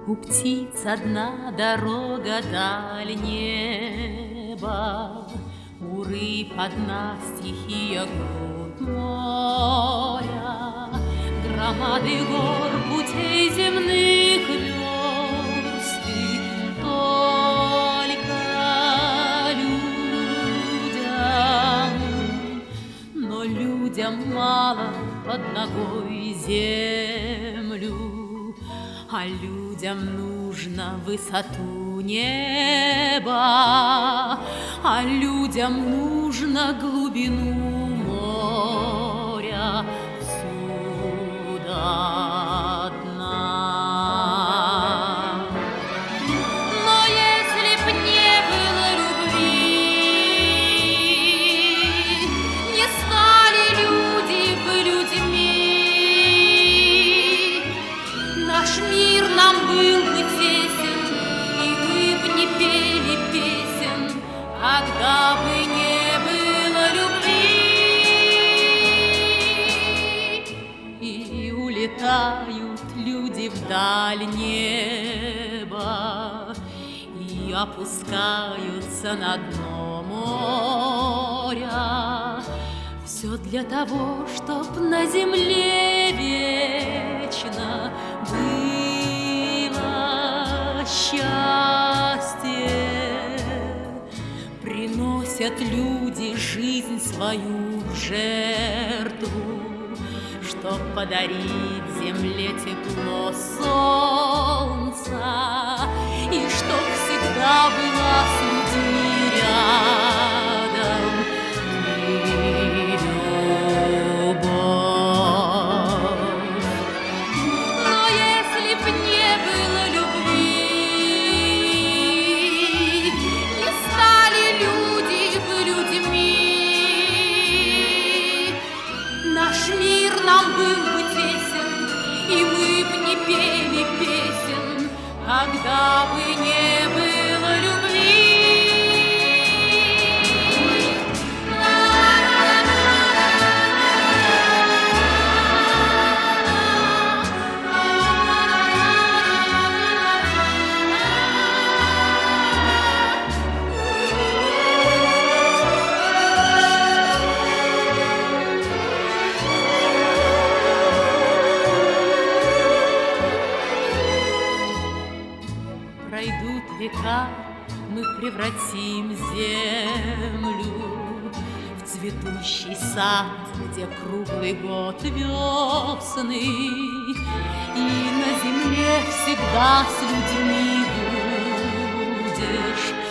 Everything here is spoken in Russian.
У птиц одна дорога даль неба, у рыб одна стихия грудь моря, громады гор, путей земных верст, и только людям, но людям мало под ногой землю, а людям нужно высоту неба, а людям нужно глубину моря сюда дна. Но если б не было любви, не стали люди бы людьми, наш мир нам был бы тесен, и мы б не пели песен, когда бы не было любви. И улетают люди вдаль неба, и опускаются на дно моря. Все для того, чтоб на земле вечно было счастье. Приносят люди жизнь свою в жертву, чтоб подарить земле тепло солнца, и чтоб всегда была с людьми рядом любовь. Но если б не было любви, не стали люди бы людьми, наш мир нам был бы тесен, и мы б не пели песен, когда бы не было любви. Пройдут века, мы превратим землю в цветущий сад, где круглый год весны, и на земле всегда с людьми будешь